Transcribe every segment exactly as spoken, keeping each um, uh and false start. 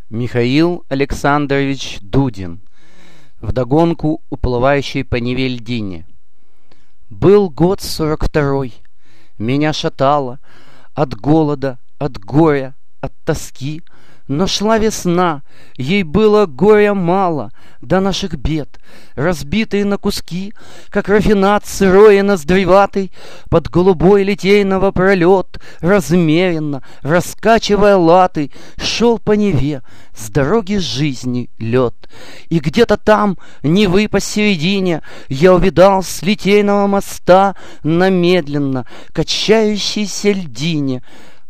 Михаил Александрович Дудин. Вдогонку уплывающей по Неве льдине. Был год сорок второй. Меня шатало от голода, от горя, от тоски. Но шла весна, ей было горя мало до наших бед, разбитые на куски, как рафинад сырой и ноздреватый, под голубой литейного пролет, размеренно, раскачивая латы, шел по Неве с дороги жизни лед. И где-то там, Невы посередине, я увидал с литейного моста на медленно качающейся льдине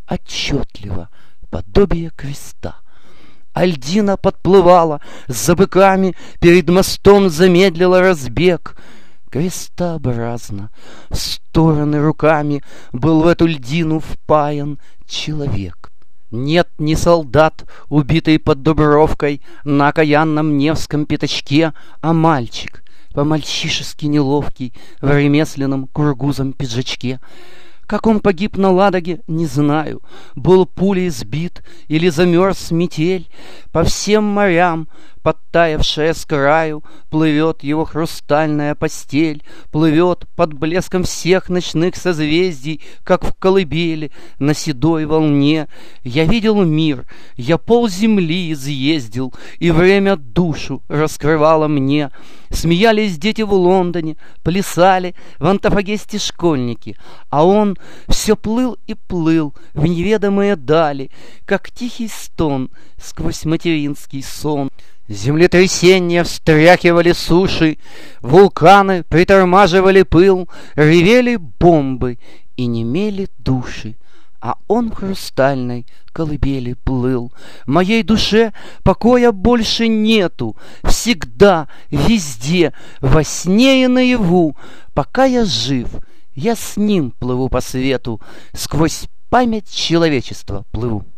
отчетливо подобие креста. А льдина подплывала за быками, перед мостом замедлила разбег. Крестообразно, в стороны руками, был в эту льдину впаян человек. Нет, не солдат, убитый под Дубровкой на окаянном Невском пятачке, а мальчик, по-мальчишески неловкий, в ремесленном кургузом пиджачке. Как он погиб на Ладоге, не знаю. Был пулей сбит или замерз метель. По всем морям, подтаявшая с краю, плывет его хрустальная постель, плывет под блеском всех ночных созвездий, как в колыбели на седой волне. Я видел мир, я пол земли изъездил, и время душу раскрывало мне. Смеялись дети в Лондоне, плясали в Антофагесте школьники, а он все плыл и плыл в неведомые дали, как тихий стон сквозь материнский сон. Землетрясения встряхивали суши, вулканы притормаживали пыл, ревели бомбы и немели души. А он в хрустальной колыбели плыл. Моей душе покоя больше нету. Всегда, везде, во сне и наяву. Пока я жив, я с ним плыву по свету, сквозь память человечества плыву.